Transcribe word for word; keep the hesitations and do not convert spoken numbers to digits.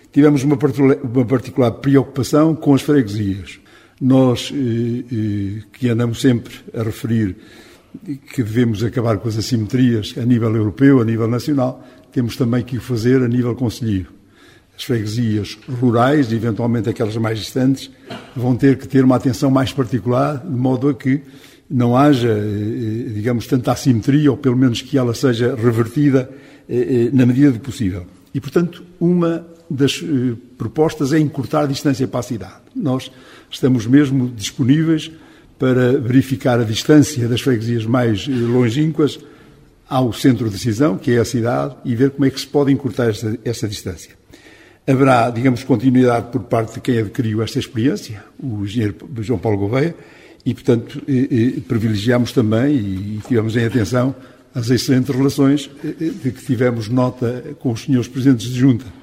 tivemos uma particular, uma particular preocupação com as freguesias. Nós, eh, eh, que andamos sempre a referir que devemos acabar com as assimetrias a nível europeu, a nível nacional, temos também que o fazer a nível concelhio. As freguesias rurais, e eventualmente aquelas mais distantes, vão ter que ter uma atenção mais particular, de modo a que não haja, digamos, tanta assimetria, ou pelo menos que ela seja revertida na medida do possível. E, portanto, uma das propostas é encurtar a distância para a cidade. Nós estamos mesmo disponíveis para verificar a distância das freguesias mais longínquas ao centro de decisão, que é a cidade, e ver como é que se pode encurtar esta, esta distância. Haverá, digamos, continuidade por parte de quem adquiriu esta experiência, o engenheiro João Paulo Gouveia, e, portanto, eh, eh, privilegiamos também e tivemos em atenção as excelentes relações eh, de que tivemos nota com os senhores presidentes de junta.